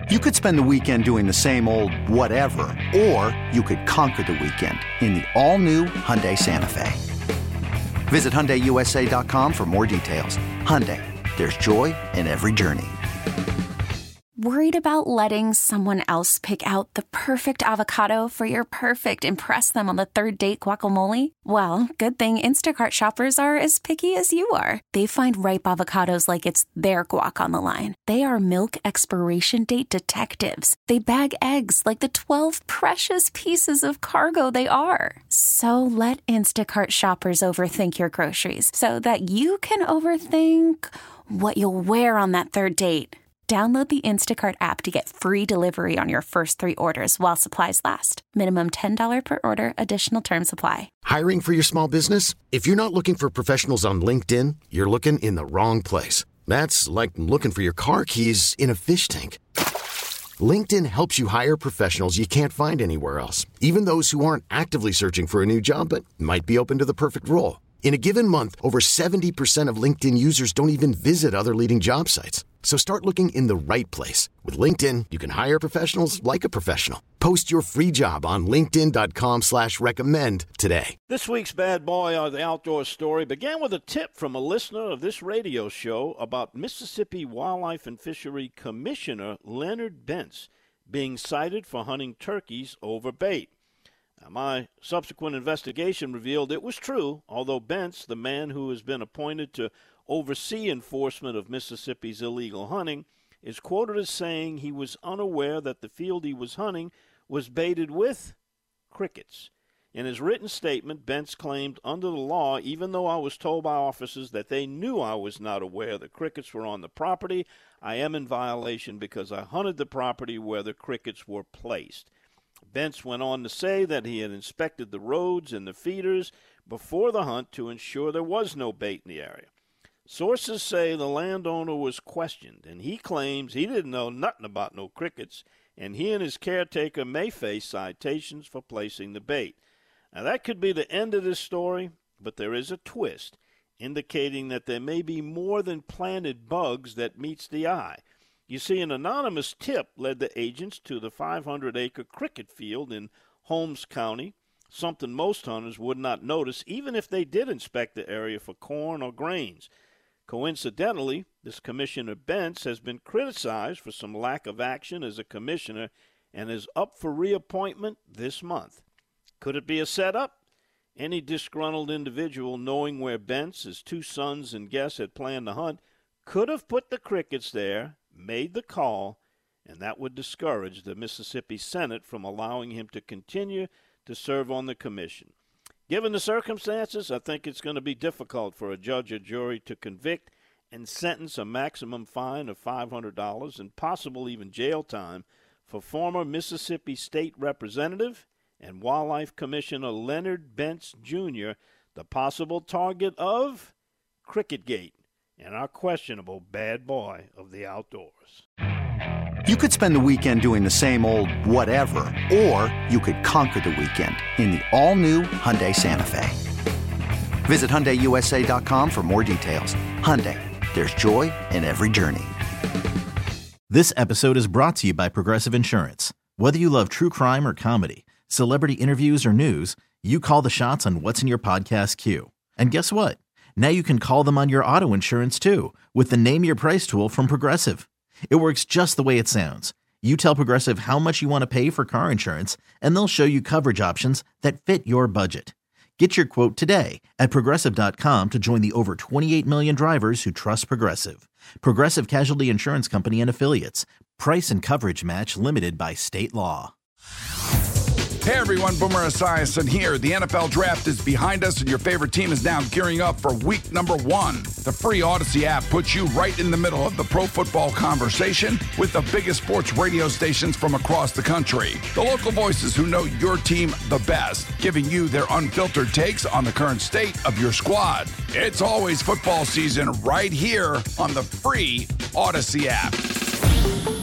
You could spend the weekend doing the same old whatever, or you could conquer the weekend in the all-new Hyundai Santa Fe. Visit HyundaiUSA.com for more details. Hyundai, there's joy in every journey. Worried about letting someone else pick out the perfect avocado for your perfect impress them on the third date guacamole? Well, good thing Instacart shoppers are as picky as you are. They find ripe avocados like it's their guac on the line. They are milk expiration date detectives. They bag eggs like the 12 precious pieces of cargo they are. So let Instacart shoppers overthink your groceries so that you can overthink what you'll wear on that third date. Download the Instacart app to get free delivery on your first 3 orders while supplies last. Minimum $10 per order. Additional terms apply. Hiring for your small business? If you're not looking for professionals on LinkedIn, you're looking in the wrong place. That's like looking for your car keys in a fish tank. LinkedIn helps you hire professionals you can't find anywhere else, even those who aren't actively searching for a new job but might be open to the perfect role. In a given month, over 70% of LinkedIn users don't even visit other leading job sites. So start looking in the right place. With LinkedIn, you can hire professionals like a professional. Post your free job on linkedin.com/recommend today. This week's Bad Boy of the Outdoor story began with a tip from a listener of this radio show about Mississippi Wildlife and Fishery Commissioner Leonard Bentz being cited for hunting turkeys over bait. Now, my subsequent investigation revealed it was true, although Bentz, the man who has been appointed to oversee enforcement of Mississippi's illegal hunting, is quoted as saying he was unaware that the field he was hunting was baited with crickets. In his written statement, Bentz claimed under the law, even though I was told by officers that they knew I was not aware the crickets were on the property, I am in violation because I hunted the property where the crickets were placed. Bentz went on to say that he had inspected the roads and the feeders before the hunt to ensure there was no bait in the area. Sources say the landowner was questioned, and he claims he didn't know nothing about no crickets, and he and his caretaker may face citations for placing the bait. Now, that could be the end of this story, but there is a twist, indicating that there may be more than planted bugs that meets the eye. You see, an anonymous tip led the agents to the 500-acre cricket field in Holmes County, something most hunters would not notice even if they did inspect the area for corn or grains. Coincidentally, this Commissioner Bentz has been criticized for some lack of action as a commissioner and is up for reappointment this month. Could it be a setup? Any disgruntled individual knowing where Bentz, his 2 sons, and guests had planned to hunt could have put the crickets there, made the call, and that would discourage the Mississippi Senate from allowing him to continue to serve on the commission. Given the circumstances, I think it's going to be difficult for a judge or jury to convict and sentence a maximum fine of $500 and possible even jail time for former Mississippi State Representative and Wildlife Commissioner Leonard Bentz, Jr., the possible target of Cricketgate and our questionable bad boy of the outdoors. You could spend the weekend doing the same old whatever, or you could conquer the weekend in the all-new Hyundai Santa Fe. Visit HyundaiUSA.com for more details. Hyundai, there's joy in every journey. This episode is brought to you by Progressive Insurance. Whether you love true crime or comedy, celebrity interviews or news, you call the shots on what's in your podcast queue. And guess what? Now you can call them on your auto insurance too with the Name Your Price tool from Progressive. It works just the way it sounds. You tell Progressive how much you want to pay for car insurance, and they'll show you coverage options that fit your budget. Get your quote today at Progressive.com to join the over 28 million drivers who trust Progressive. Progressive Casualty Insurance Company and Affiliates. Price and coverage match limited by state law. Hey everyone, Boomer Esiason here. The NFL Draft is behind us and your favorite team is now gearing up for week number 1. The free Odyssey app puts you right in the middle of the pro football conversation with the biggest sports radio stations from across the country. The local voices who know your team the best, giving you their unfiltered takes on the current state of your squad. It's always football season right here on the free Odyssey app.